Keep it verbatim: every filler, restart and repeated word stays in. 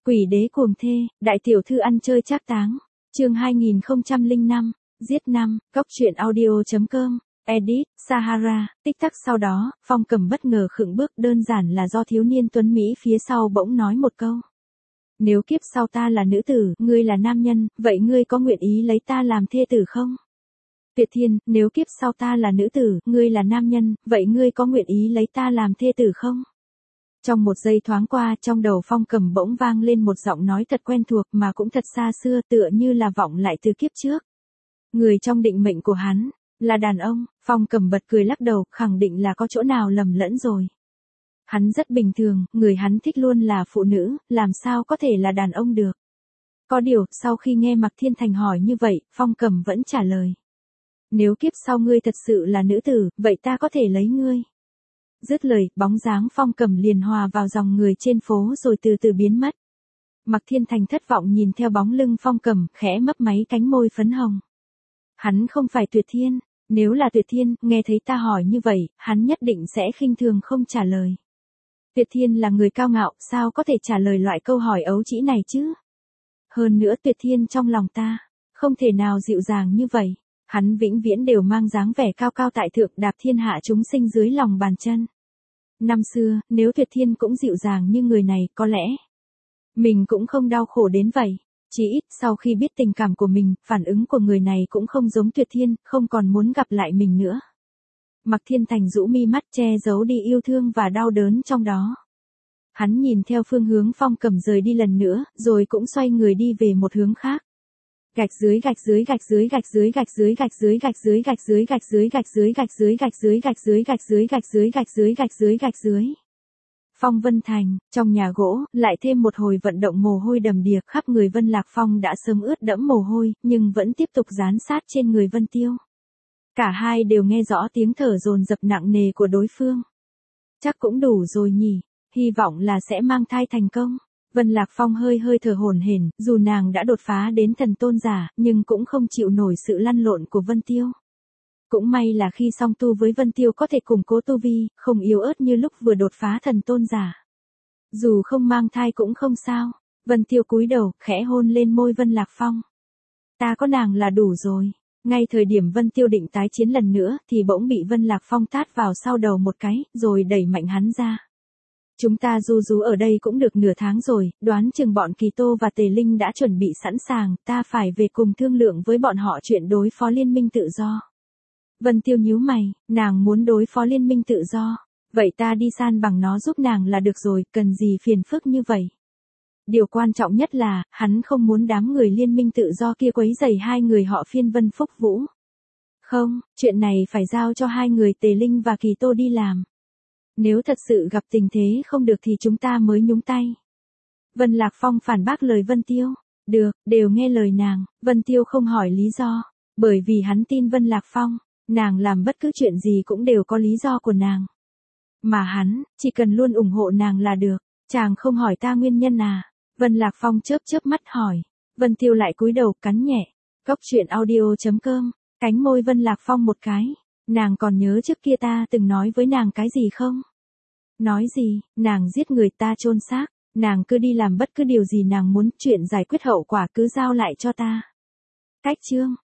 Quỷ đế cuồng thê, đại tiểu thư ăn chơi trác táng. Chương hai nghìn không trăm lẻ năm, giết năm, góc truyện audio chấm com, edit, Sahara, tích tắc sau đó, Phong Cầm bất ngờ khựng bước, đơn giản là do thiếu niên tuấn Mỹ phía sau bỗng nói một câu. Nếu kiếp sau ta là nữ tử, ngươi là nam nhân, vậy ngươi có nguyện ý lấy ta làm thê tử không? Tuyệt Thiên, nếu kiếp sau ta là nữ tử, ngươi là nam nhân, vậy ngươi có nguyện ý lấy ta làm thê tử không? Trong một giây thoáng qua, trong đầu Phong Cầm bỗng vang lên một giọng nói thật quen thuộc mà cũng thật xa xưa, tựa như là vọng lại từ kiếp trước. Người trong định mệnh của hắn, là đàn ông. Phong Cầm bật cười lắc đầu, khẳng định là có chỗ nào lầm lẫn rồi. Hắn rất bình thường, người hắn thích luôn là phụ nữ, làm sao có thể là đàn ông được. Có điều, sau khi nghe Mạc Thiên Thành hỏi như vậy, Phong Cầm vẫn trả lời. Nếu kiếp sau ngươi thật sự là nữ tử, vậy ta có thể lấy ngươi. Dứt lời, bóng dáng Phong Cầm liền hòa vào dòng người trên phố rồi từ từ biến mất. Mạc Thiên Thành thất vọng nhìn theo bóng lưng Phong Cầm, khẽ mấp máy cánh môi phấn hồng. Hắn không phải Tuyệt Thiên, nếu là Tuyệt Thiên, nghe thấy ta hỏi như vậy, hắn nhất định sẽ khinh thường không trả lời. Tuyệt Thiên là người cao ngạo, sao có thể trả lời loại câu hỏi ấu trĩ này chứ? Hơn nữa Tuyệt Thiên trong lòng ta, không thể nào dịu dàng như vậy. Hắn vĩnh viễn đều mang dáng vẻ cao cao tại thượng, đạp thiên hạ chúng sinh dưới lòng bàn chân. Năm xưa, nếu Tuyệt Thiên cũng dịu dàng như người này, có lẽ mình cũng không đau khổ đến vậy. Chỉ ít sau khi biết tình cảm của mình, phản ứng của người này cũng không giống Tuyệt Thiên, không còn muốn gặp lại mình nữa. Mạc Thiên Thành rũ mi mắt, che giấu đi yêu thương và đau đớn trong đó. Hắn nhìn theo phương hướng Phong Cầm rời đi lần nữa, rồi cũng xoay người đi về một hướng khác. Gạch dưới gạch dưới gạch dưới gạch dưới gạch dưới gạch dưới gạch dưới gạch dưới gạch dưới gạch dưới gạch dưới gạch dưới gạch dưới gạch dưới gạch dưới gạch dưới gạch dưới gạch dưới. Phong Vân Thành, trong nhà gỗ, lại thêm một hồi vận động mồ hôi đầm đìa, khắp người Vân Lạc Phong đã sớm ướt đẫm mồ hôi, nhưng vẫn tiếp tục dán sát trên người Vân Tiêu. Cả hai đều nghe rõ tiếng thở dồn dập nặng nề của đối phương. Chắc cũng đủ rồi nhỉ, hy vọng là sẽ mang thai thành công. Vân Lạc Phong hơi hơi thở hổn hển, dù nàng đã đột phá đến thần tôn giả, nhưng cũng không chịu nổi sự lăn lộn của Vân Tiêu. Cũng may là khi song tu với Vân Tiêu có thể củng cố tu vi, không yếu ớt như lúc vừa đột phá thần tôn giả. Dù không mang thai cũng không sao. Vân Tiêu cúi đầu, khẽ hôn lên môi Vân Lạc Phong. Ta có nàng là đủ rồi. Ngay thời điểm Vân Tiêu định tái chiến lần nữa, thì bỗng bị Vân Lạc Phong tát vào sau đầu một cái, rồi đẩy mạnh hắn ra. Chúng ta du rú ở đây cũng được nửa tháng rồi, đoán chừng bọn Kỳ Tô và Tề Linh đã chuẩn bị sẵn sàng, ta phải về cùng thương lượng với bọn họ chuyện đối phó liên minh tự do. Vân Tiêu nhíu mày, nàng muốn đối phó liên minh tự do, vậy ta đi san bằng nó giúp nàng là được rồi, cần gì phiền phức như vậy. Điều quan trọng nhất là, hắn không muốn đám người liên minh tự do kia quấy rầy hai người họ Phiên Vân Phúc Vũ. Không, chuyện này phải giao cho hai người Tề Linh và Kỳ Tô đi làm. Nếu thật sự gặp tình thế không được thì chúng ta mới nhúng tay. Vân Lạc Phong phản bác lời Vân Tiêu. Được, đều nghe lời nàng. Vân Tiêu không hỏi lý do. Bởi vì hắn tin Vân Lạc Phong. Nàng làm bất cứ chuyện gì cũng đều có lý do của nàng. Mà hắn, chỉ cần luôn ủng hộ nàng là được. Chàng không hỏi ta nguyên nhân à? Vân Lạc Phong chớp chớp mắt hỏi. Vân Tiêu lại cúi đầu cắn nhẹ. Góc truyện audio chấm com. Cánh môi Vân Lạc Phong một cái. Nàng còn nhớ trước kia ta từng nói với nàng cái gì không? Nói gì, nàng giết người ta chôn xác, nàng cứ đi làm bất cứ điều gì nàng muốn, chuyện giải quyết hậu quả cứ giao lại cho ta. Cách chương.